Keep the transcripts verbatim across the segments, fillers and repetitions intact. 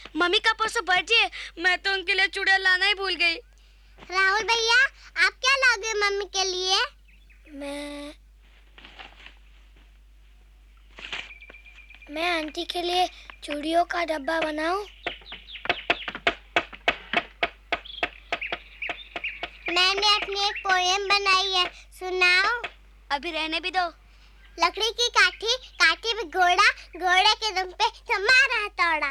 Mummy का परसों birthday है, मैं तो उनके लिए चूड़ियां लाना ही भूल गई। राहुल भैया, आप क्या लाओगे मम्मी के लिए? मैं मैं आंटी के लिए चूड़ियों का डब्बा बनाऊं? मैंने अपनी एक पोएम बनाई है, सुनाओ? अभी रहने भी दो। लकड़ी की काठी, काठी पे घोड़ा, घोड़े के दुम पे तुम्हारा हथौड़ा।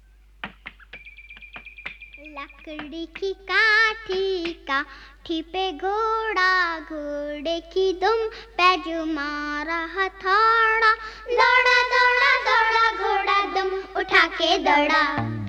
लकड़ी की काठी, काठी पे घोड़ा, घोड़े की दुम पे तुम्हारा हथौड़ा। दौड़ा दौड़ा दौड़ा घोड़ा दुम उठा के दौड़ा।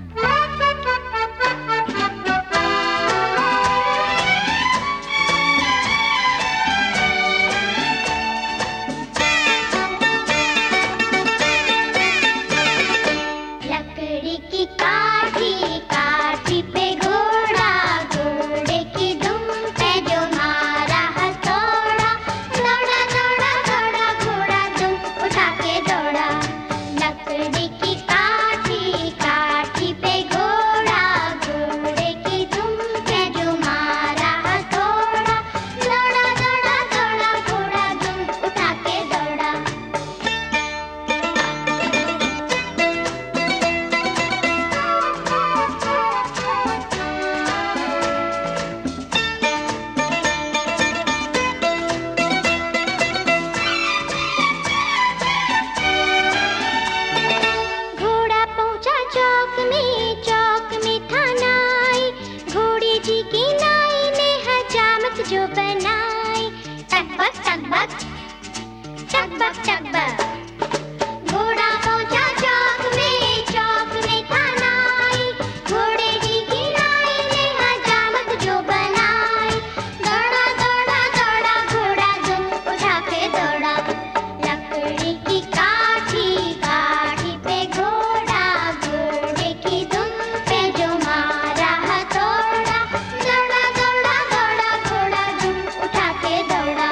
लकड़ी की काठी, काठी पे घोड़ा, घोड़े की दुम पे जो मारा हथौड़ा। दौड़ा दौड़ा दौड़ा घोड़ा दुम उठा के दौड़ा। लकड़ी की काठी, काठी पे घोड़ा, घोड़े की दुम पे जो मारा हथौड़ा। दौड़ा दौड़ा दौड़ा घोड़ा दुम उठा के दौड़ा। घोड़ा पहुंचा चौक में, चौक में था नाई। घोड़े जी की नाई ने हजामत जो बनाई। टकबक टकबक, टकबक टकबक। घोड़ा पहुंचा चौक में, चौक में था नाई। घोड़े जी की नाई ने हजामत जो बनाई। दौड़ा दौड़ा दौड़ा घोड़ा दुम उठा के दौड़ा। लकड़ी की काठी, काठी पे घोड़ा, घोड़े की दुम पे जो मारा हथौड़ा। दौड़ा दौड़ा दौड़ा घोड़ा दुम उठा के दौड़ा।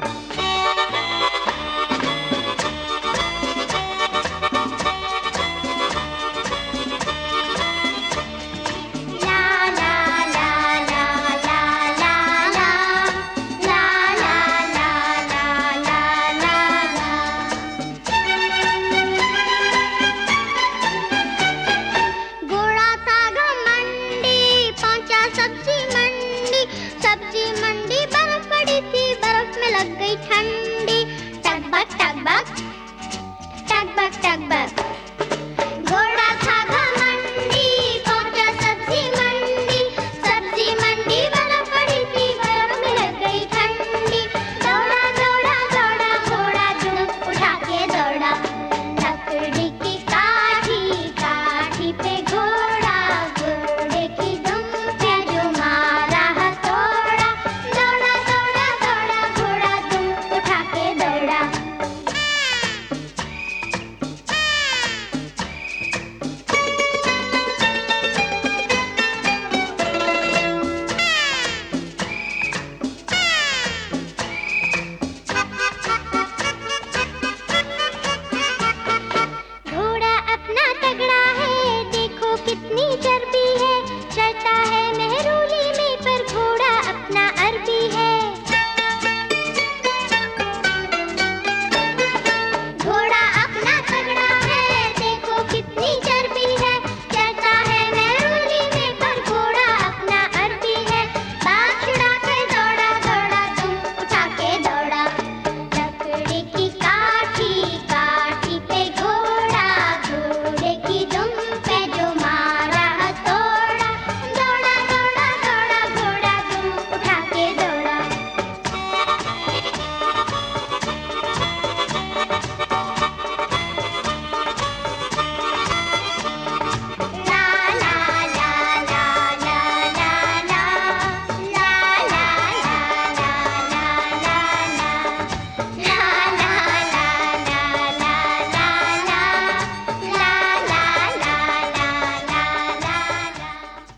ला ला ला ला ला ला ला। ला ला ला ला ला ला घोड़ा था घमंडी, पहुंचा सब्जी मंडी। सब्जी मंडी बर्फ पड़ी थी, बर्फ में लग गई ठंडी। टकबक टकबक, टकबक टकबक। घोड़ा था घमंडी, पहुंचा सब्जी मंडी। सब्जी मंडी बर्फ पड़ी थी, बर्फ में लग गई ठंडी। दौड़ा दौड़ा दौड़ा घोड़ा दुम उठा के दौड़ा। लकड़ी की काठी, काठी पे घोड़ा, घोड़े की दुम पे जो मारा हथौड़ा। दौड़ा दौड़ा दौड़ा घोड़ा दुम उठा के दौड़ा। घोड़ा अपना तगड़ा है, देखो कितनी चर्बी है। चलता है मेहरूली में, पर घोड़ा अपना अरबी है। घोड़ा अपना तगड़ा है, देखो कितनी चर्बी है। चलता है मेहरूली में, पर घोड़ा अपना अरबी है। बाल छुड़ा कर दौड़ा दौड़ा दुम उठा के दौड़ा। लकड़ी की काठी, काठी पे घोड़ा, घोड़े की दुम पे जो मारा हथौड़ा। दौड़ा दौड़ा दौड़ा घोड़ा दुम उठा के दौड़ा। ला ला ला ला ला ला ला। ला ला ला ला ला ला ला। ला ला ला ला ला ला ला। ला ला ला ला ला ला ला।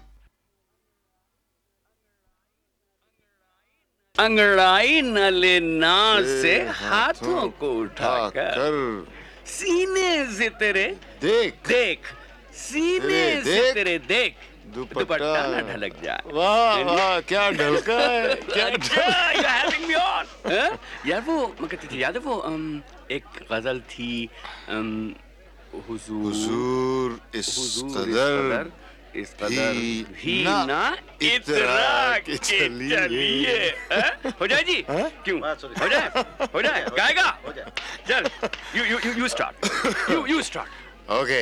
अंगड़ाई न लेना से हाथों को उठाकर सीने से तेरे देख देख सीने अरे, से देख। तेरे देख दुपट्टा। दुपट्टा न ढलक जाए। वाह वाह क्या ढलका है, क्या अच्छा, you're having me on, हाँ? यार वो मैं कहती थी याद है वो अम, एक गजल थी अम, हुजूर हुजूर इस हुजूर कदर इस कदर भी भी ना ना इतरा के चलिए हाँ? हो जाए जी हाँ? क्यों हो जाए हो जाए गाएगा चल you you you you start you you start okay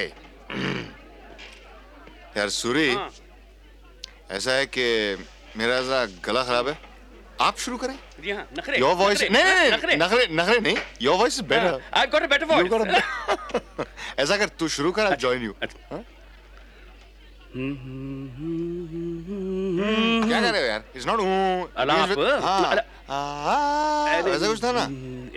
यार सूरी हाँ। ऐसा है कि मेरा जरा गला खराब है, आप शुरू करें। जी हाँ नखरे योर वॉइस नखरे, नहीं नहीं नखरे नहीं नखरे नखरे नहीं, your voice is better. I got a better You got voice a- ऐसा कर तू शुरू कर, आई जॉइन यू। अच्छा। क्या कर रहे हो यार, इट्स नॉट अलाप। हाँ ऐसा कुछ था ना।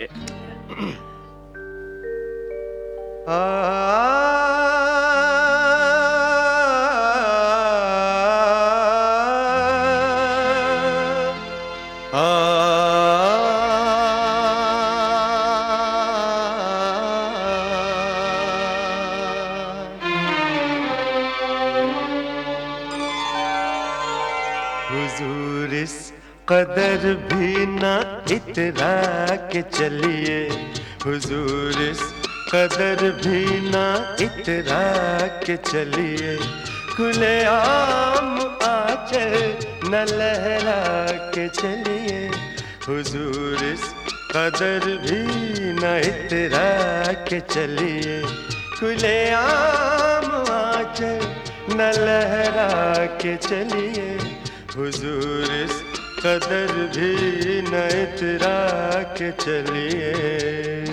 हुजूर इस कदर भी ना इतरा के चलिए, हुजूर इस कदर भी ना इतरा के चलिए, खुले आम आंचल न लहरा के चलिए, हुजूर इस कदर भी न इतरा के चलिए, खुले आम आंचल न लहरा के चलिए, हुजूर इस कदर भी न इतरा के चलिए।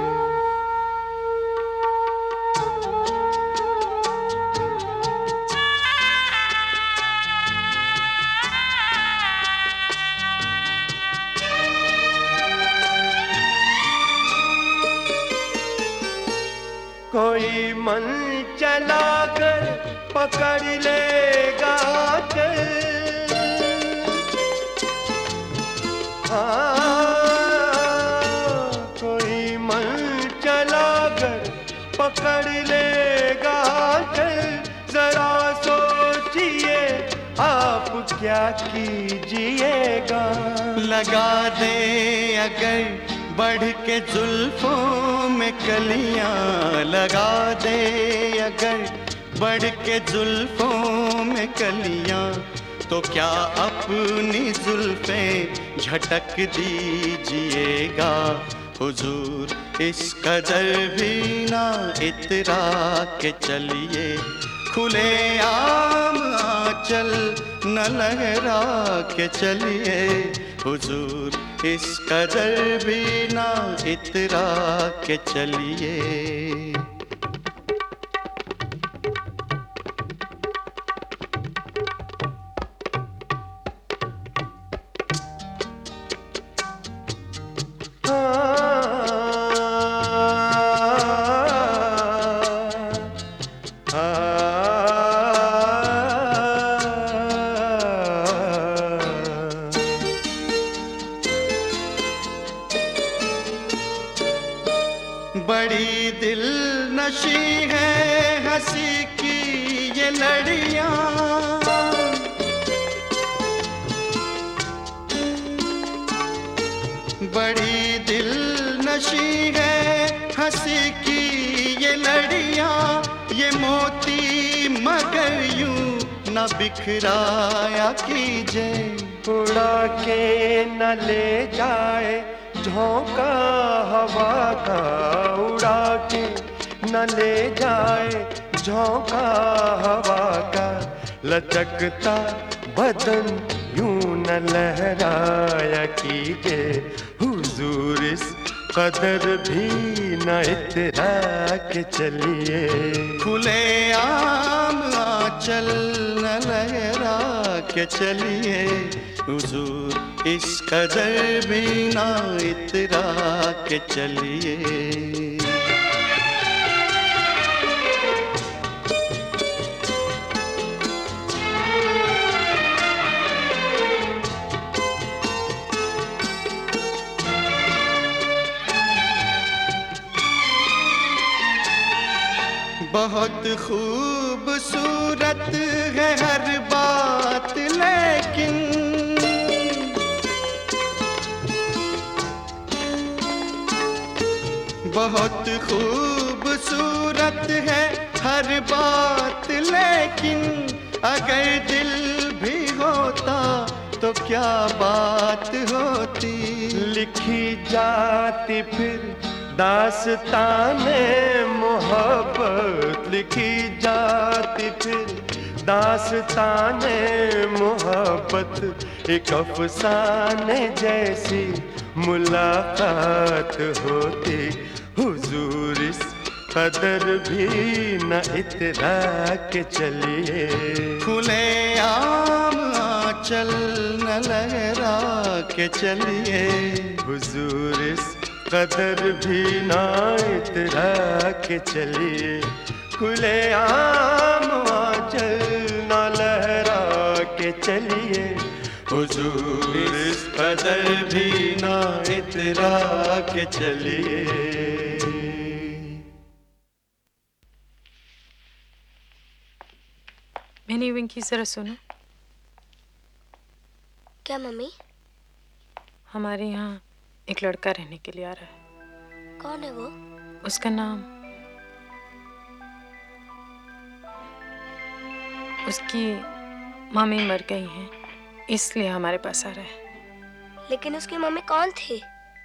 कोई मन चला कर पकड़ लेगा चल, हाँ, कोई मन चला कर पकड़ लेगा चल, जरा सोचिए आप क्या कीजिएगा, लगा दे अगर बढ़ के जुल्फों में कलियां, लगा दे अगर बढ़ के जुल्फों में कलियां, तो क्या अपनी जुल्फें झटक दीजिएगा, हुजूर इस कदर भी ना इतरा के चलिए, खुले आम आंचल न लहरा के चलिए, हुजूर इस कदर भी ना इतरा के चलिए। बड़ी दिल नशी है हंसी की ये लड़ियां, बड़ी दिल नशी है हंसी की ये लड़ियां, ये मोती मगर यूं न बिखराया कीजिए, उड़ा के न ले जाए झोंका हवा का, उड़ा के न ले जाए झोंका हवा का, लचकता बदन यूं न लहराया कीजिए, हुजूर इस कदर भी न इतरा के चलिए, खुले आम आंचल न लहरा के चलिए, हुजूर इस कदर भी ना इतरा के चलिए। बहुत खूबसूरत है हर बात लेकिन बहुत खूबसूरत है हर बात लेकिन अगर दिल भी होता तो क्या बात होती। लिखी जाती फिर दास्ताने मोहब्बत, लिखी जाती फिर दास्ताने मोहब्बत, एक अफसाने जैसी मुलाकात होती। हुजूर इस कदर भी न इतरा के चलिए, खुले आम आंचल न लहरा के चलिए। हुजूर इस कदर भी न इतरा के चलिए, खुले आम आंचल न लहरा के चलिए। हुजूर इस कदर भी न इतरा के चलिए। मैंने विंकी जरा सुनो। क्या मम्मी? हमारे यहाँ एक लड़का रहने के लिए आ रहा है। कौन है वो? उसका नाम, उसकी मम्मी मर गई हैं, इसलिए हमारे पास आ रहा है। लेकिन उसकी मम्मी कौन थी?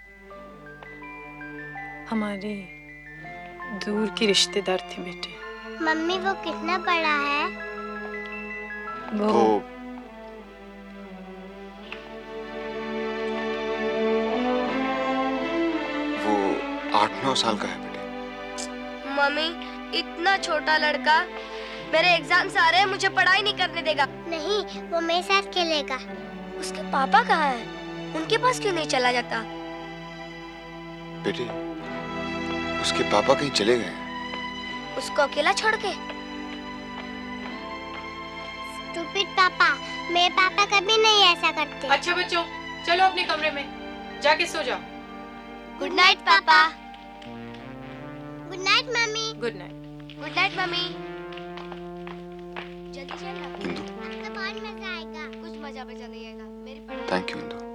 हमारी दूर की रिश्तेदार थी बेटे। मम्मी वो कितना बड़ा है? वो, वो वो आठ नौ साल का है बेटे। मम्मी इतना छोटा लड़का, मेरे एग्जाम्स आ रहे हैं, मुझे पढ़ाई नहीं करने देगा। नहीं, वो मेरे साथ खेलेगा। उसके पापा कहाँ हैं? उनके पास क्यों नहीं चला जाता? बेटे उसके पापा कहीं चले गए हैं। उसको अकेला छोड़ के? स्टूपिड पापा, मेरे पापा कभी नहीं ऐसा करते। अच्छा बच्चों, चलो अपने कमरे में जाके सो जाओ। Good night papa. Good night mummy. Good night. Good night mummy. जल्दी चलना, इंदु, अब तो बहुत मजा आएगा। कुछ मजा बचा नहीं आएगा। मेरी पढ़ाई। थैंक यू इंदु,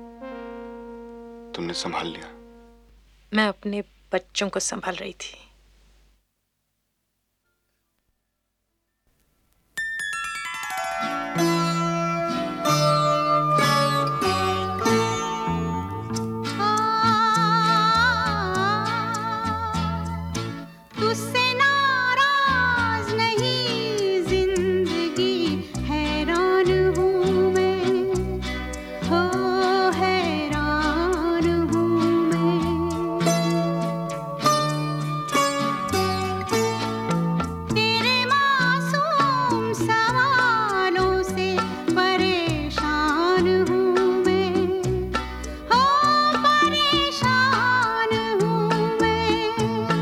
तुमने संभाल लिया। मैं अपने बच्चों को संभाल रही थी। तुझसे नाराज नहीं जिंदगी, हैरान हूँ मैं, हो हैरान हूँ मैं। तेरे मासूम सवालों से परेशान हूँ मैं, हो परेशान हूँ मैं।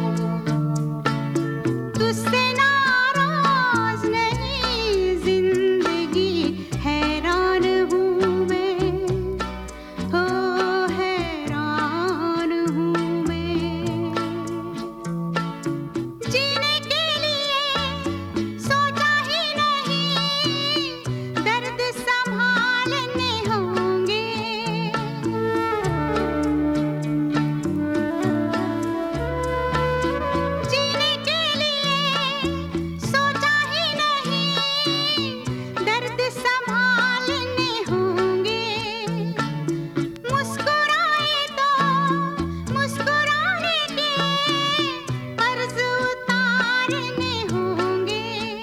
तुझसे नाराज नहीं जिंदगी, हैरान हूँ मैं, हो हैरान हूँ मैं। जीने के लिए सोचा ही नहीं, दर्द संभालने होंगे। जीने के लिए सोचा ही नहीं, दर्द संभालने होंगे। मुस्कुराए तो मुस्कुराने के कर्ज उतारने होंगे।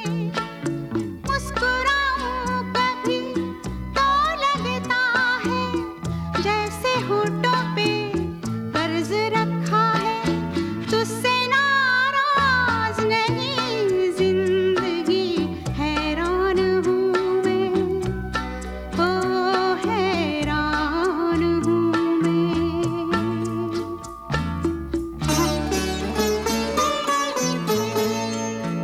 मुस्कुराऊं कभी तो लगता है जैसे होठों पे कर्ज रखा है। तुझसे नाराज नहीं जिंदगी, हैरान हूँ मैं, हो हैरान हूँ मैं।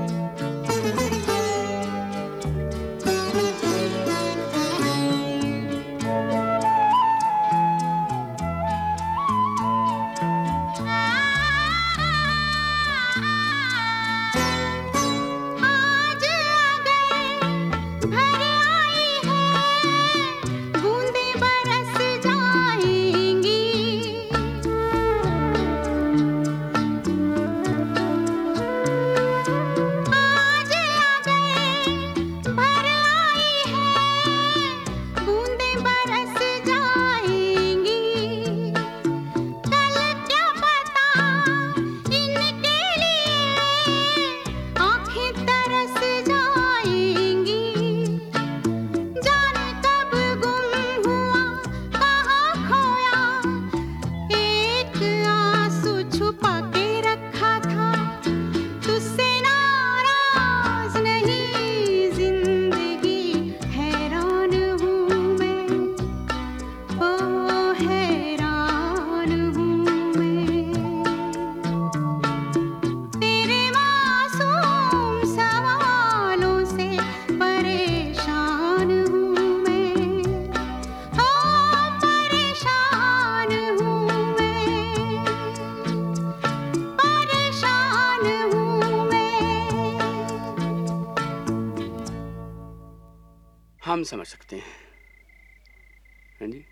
हम समझ सकते हैं। हाँ जी,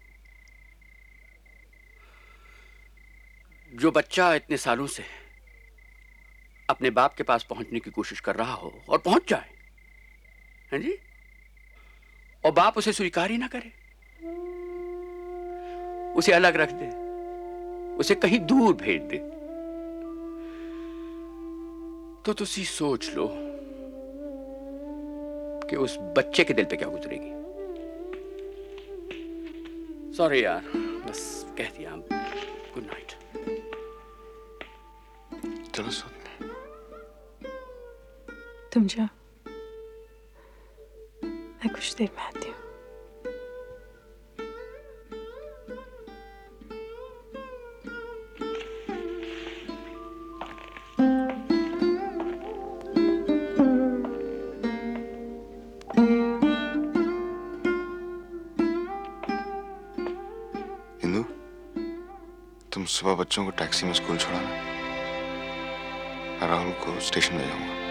जो बच्चा इतने सालों से अपने बाप के पास पहुंचने की कोशिश कर रहा हो और पहुंच जाए, हाँ जी, और बाप उसे स्वीकार ही ना करे, उसे अलग रख दे, उसे कहीं दूर भेज दे, तो तुसी सोच लो कि उस बच्चे के दिल पे क्या गुजरेगी। सॉरी यार, बस कह दिया। Good night. चलो सो। तुम जाओ, मैं कुछ देर में आती हूँ। इंदु, तुम सुबह बच्चों को टैक्सी में स्कूल छोड़ाना, मैं राहुल को स्टेशन ले जाऊंगा।